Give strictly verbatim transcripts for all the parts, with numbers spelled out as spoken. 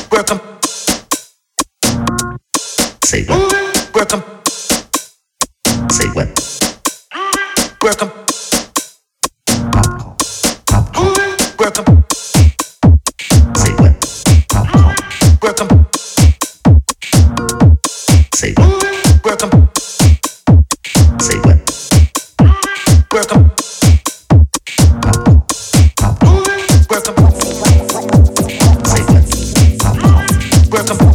Welcome. Say what? Welcome. Say what? Welcome. Popcorn. Popcorn. Welcome. Say what? Popcorn. Welcome. Say what? Welcome. Say what? Welcome. Popcorn. Popcorn. Welcome. Say what? Popcorn. Welcome.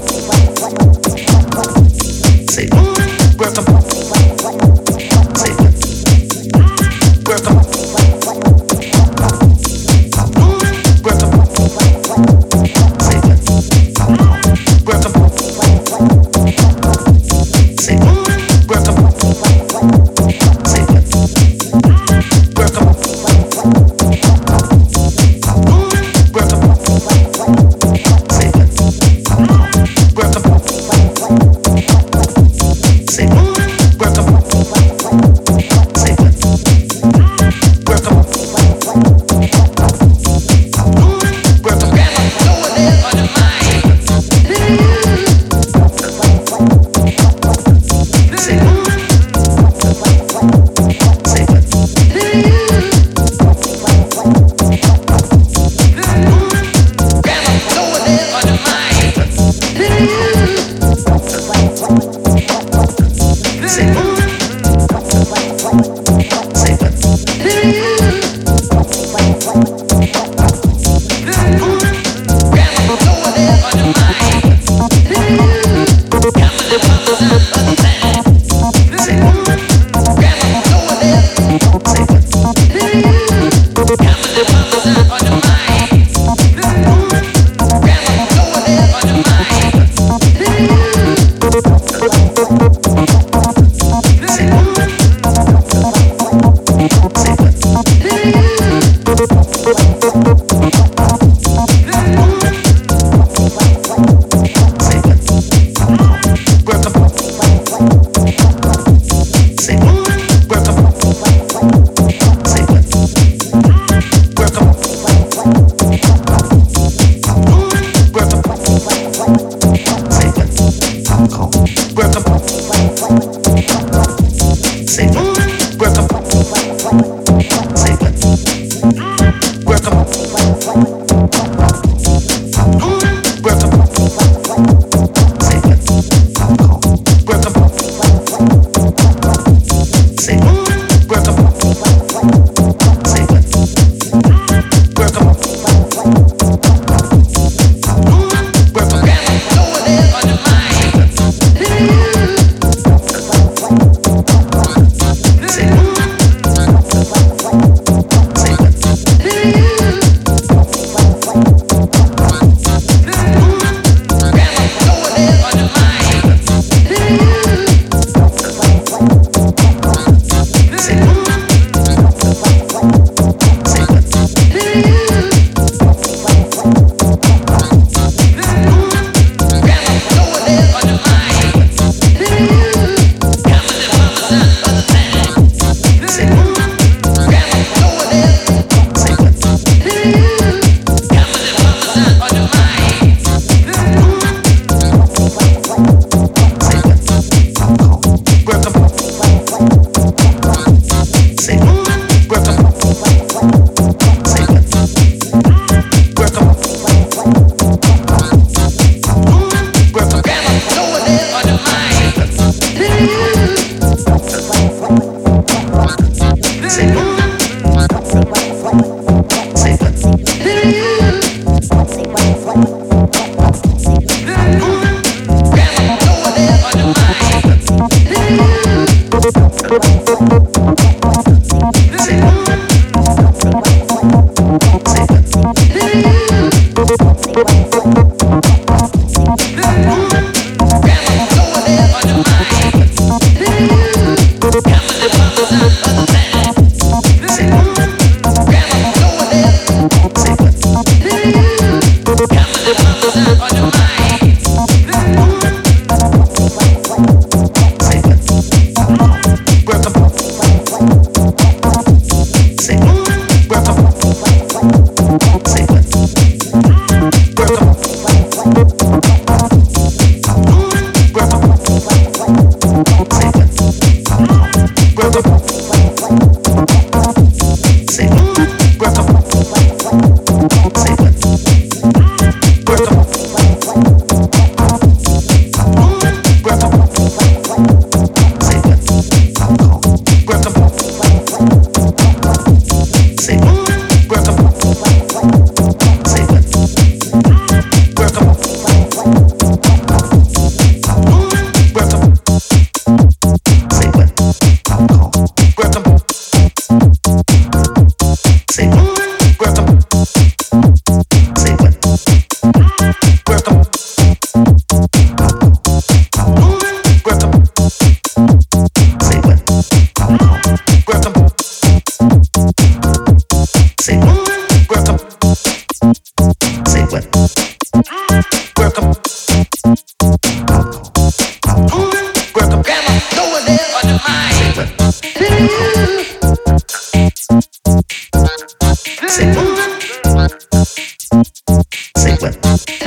Say what? Welcome. Say what? Welcome. Say what? Work 'em. Say what? Work 'em. Work 'em. Grandma, throw it there on the mind. Say what? Say what? Say what?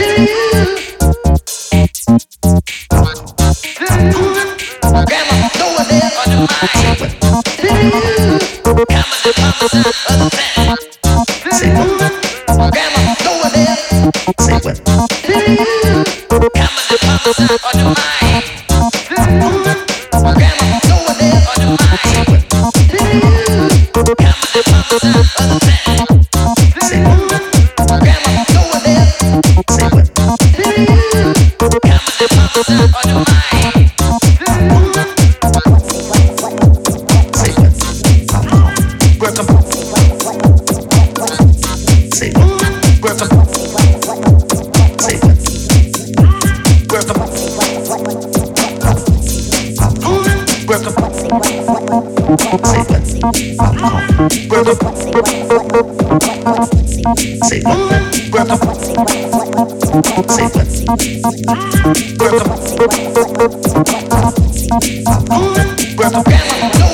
Grandma, throw it there on the mind. Say what? Come on, come on, other side. Say what? Grandma, throw it there. Say what? Come on, come on, on the mind. Grandma, throw it there on the mind. Say what? Come on, come on, other side. Say what? Grandma, throw it there. Say what? Come on, come on, on the mind. Say what? Work 'em. Say what? Work 'em. Say what? Work 'em. Work 'em. Say what? Work 'em. Say what? Work 'em. Say what? Work 'em. Work 'em.